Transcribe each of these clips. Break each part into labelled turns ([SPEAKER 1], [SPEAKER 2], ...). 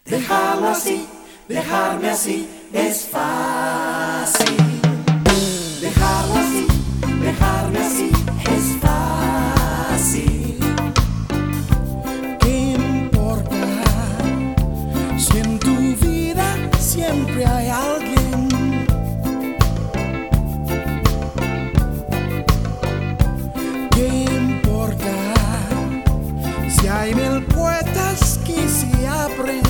[SPEAKER 1] Dejarlo así, dejarme así es fácil. Dejarlo así, dejarme así es fácil.
[SPEAKER 2] ¿Qué importa si en tu vida siempre hay alguien? ¿Qué importa si hay mil puertas que se abren?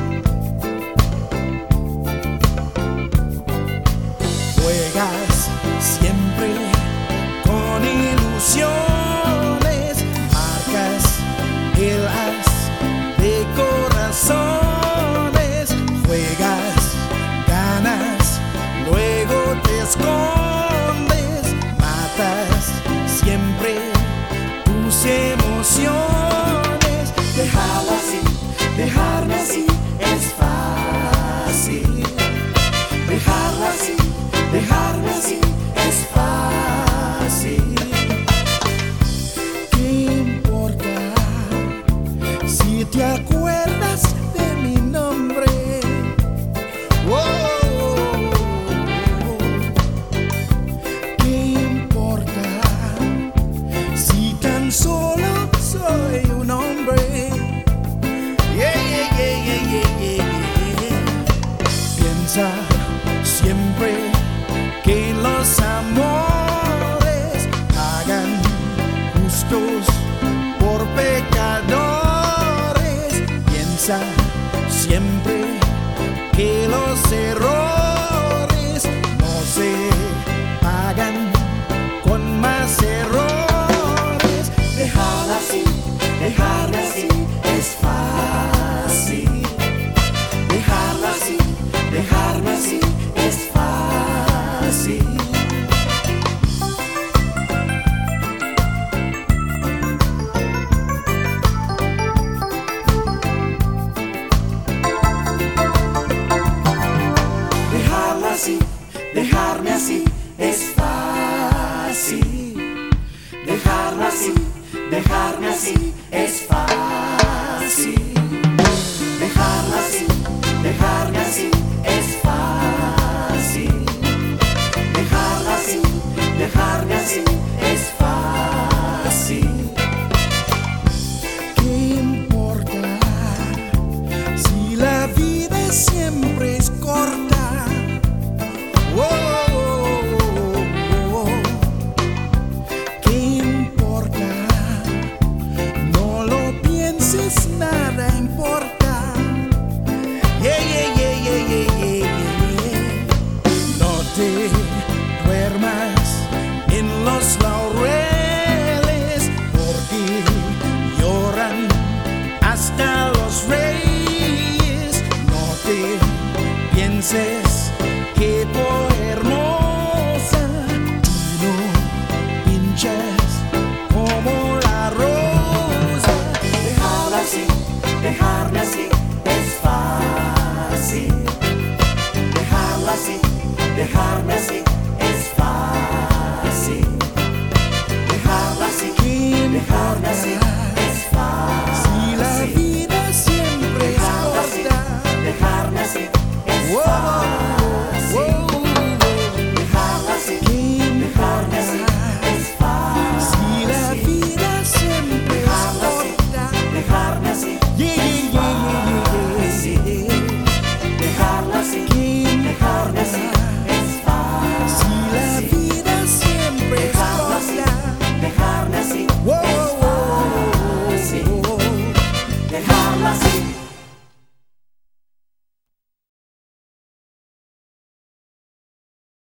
[SPEAKER 2] Juegas siempre con ilusiones, marcas el as de corazones. Juegas, ganas, luego te escondes, matas siempre tus emociones.
[SPEAKER 1] Dejarlo así, dejarme así es fácil. Dejarlo así, dejarme así es fácil.
[SPEAKER 2] ¿Qué importa si te acuerdas de mi nombre? Oh, ¿qué importa si tan solo soy un hombre? Yeah, yeah, yeah, yeah, yeah, yeah, yeah. Piensa siempre que los amores hagan justos por pecadores. Piensa siempre que los errores